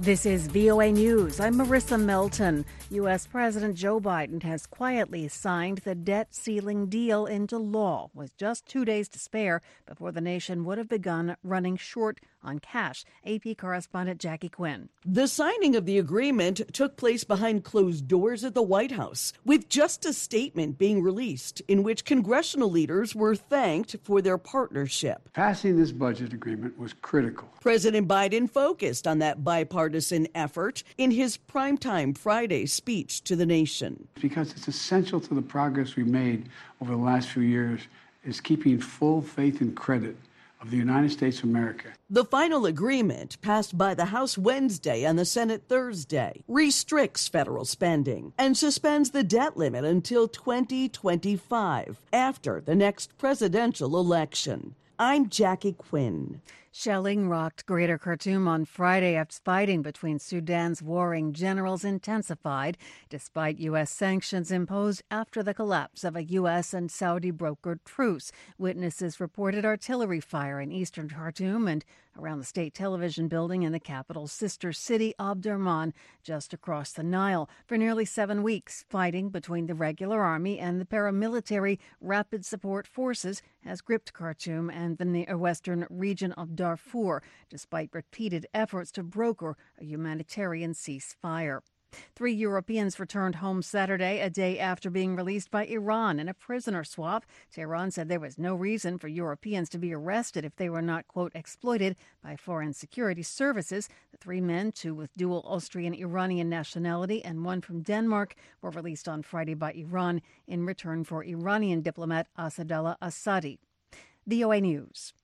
This is VOA News. I'm Marissa Melton. U.S. President Joe Biden has quietly signed the debt ceiling deal into law with just 2 days to spare before the nation would have begun running short on cash. AP correspondent Jackie Quinn. The signing of the agreement took place behind closed doors at the White House, with just a statement being released in which congressional leaders were thanked for their partnership. Passing this budget agreement was critical. President Biden focused on that bipartisan effort in his primetime Friday speech to the nation. Because it's essential to the progress we made over the last few years is keeping full faith and credit of the United States of America. The final agreement, passed by the House Wednesday and the Senate Thursday, restricts federal spending and suspends the debt limit until 2025, after the next presidential election. I'm Jackie Quinn. Shelling rocked Greater Khartoum on Friday after fighting between Sudan's warring generals intensified, despite U.S. sanctions imposed after the collapse of a U.S. and Saudi-brokered truce. Witnesses reported artillery fire in eastern Khartoum and around the state television building in the capital's sister city, Omdurman, just across the Nile. For nearly 7 weeks, fighting between the regular army and the paramilitary Rapid Support Forces has gripped Khartoum and the western region of Darfur, despite repeated efforts to broker a humanitarian ceasefire. 3 Europeans returned home Saturday, a day after being released by Iran in a prisoner swap. Tehran said there was no reason for Europeans to be arrested if they were not, quote, exploited by foreign security services. The 3 men, 2 with dual Austrian-Iranian nationality and 1 from Denmark, were released on Friday by Iran in return for Iranian diplomat Asadullah Assadi. VOA News.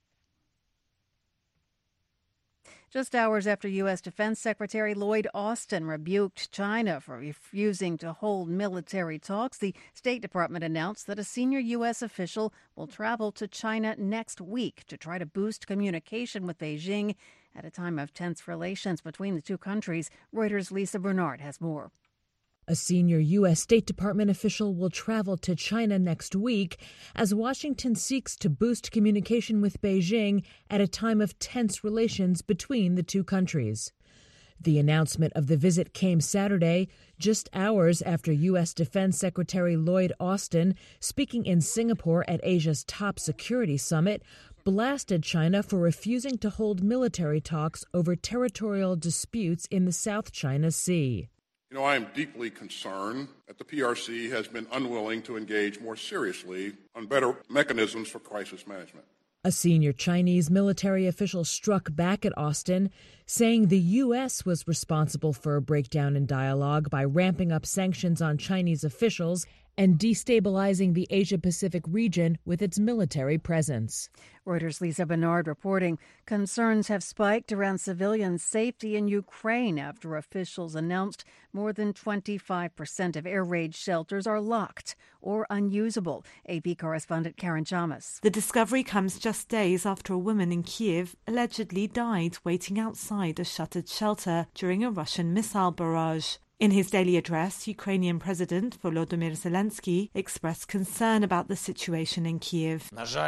Just hours after U.S. Defense Secretary Lloyd Austin rebuked China for refusing to hold military talks, the State Department announced that a senior U.S. official will travel to China next week to try to boost communication with Beijing at a time of tense relations between the two countries. Reuters' Lisa Bernard has more. A senior U.S. State Department official will travel to China next week as Washington seeks to boost communication with Beijing at a time of tense relations between the two countries. The announcement of the visit came Saturday, just hours after U.S. Defense Secretary Lloyd Austin, speaking in Singapore at Asia's top security summit, blasted China for refusing to hold military talks over territorial disputes in the South China Sea. I am deeply concerned that the PRC has been unwilling to engage more seriously on better mechanisms for crisis management. A senior Chinese military official struck back at Austin, saying the U.S. was responsible for a breakdown in dialogue by ramping up sanctions on Chinese officials and destabilizing the Asia-Pacific region with its military presence. Reuters' Lisa Bernard reporting concerns have spiked around civilian safety in Ukraine after officials announced more than 25% of air raid shelters are locked or unusable. AP correspondent Karen Chamas. The discovery comes just days after a woman in Kyiv allegedly died waiting outside a shuttered shelter during a Russian missile barrage. In his daily address, Ukrainian President Volodymyr Zelensky expressed concern about the situation in Kyiv.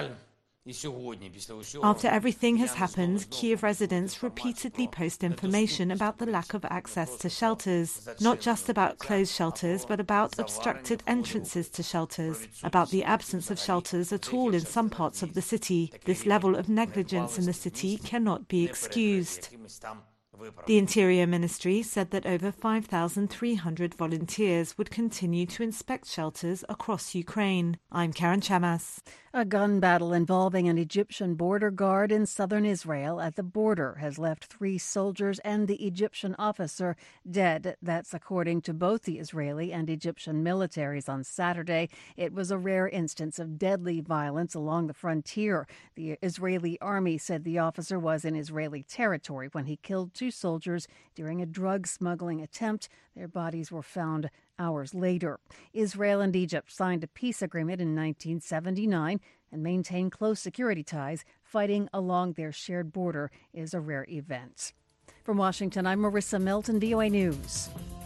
After everything has happened, Kyiv residents repeatedly post information about the lack of access to shelters, not just about closed shelters, but about obstructed entrances to shelters, about the absence of shelters at all in some parts of the city. This level of negligence in the city cannot be excused. The Interior Ministry said that over 5,300 volunteers would continue to inspect shelters across Ukraine. I'm Karen Chamas. A gun battle involving an Egyptian border guard in southern Israel at the border has left 3 soldiers and the Egyptian officer dead. That's according to both the Israeli and Egyptian militaries on Saturday. It was a rare instance of deadly violence along the frontier. The Israeli army said the officer was in Israeli territory when he killed 2 soldiers during a drug smuggling attempt. Their bodies were found hours later. Israel and Egypt signed a peace agreement in 1979 and maintain close security ties. Fighting along their shared border is a rare event. From Washington, I'm Marissa Melton, VOA News.